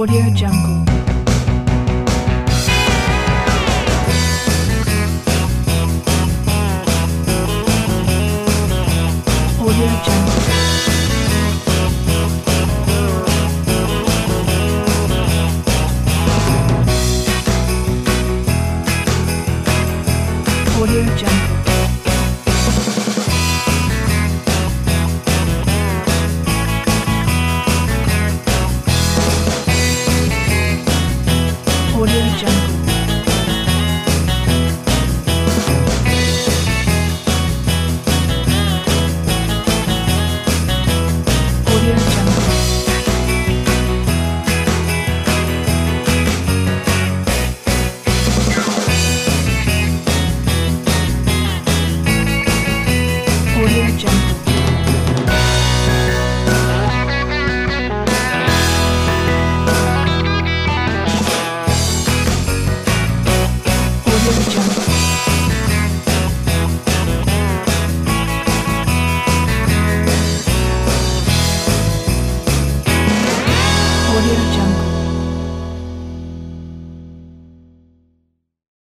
Audio Jungle. Audio Jungle. Audio Jungle. Audio Jungle. Audio Jungle. Audio Jungle. Audio Jungle. Audio Jungle.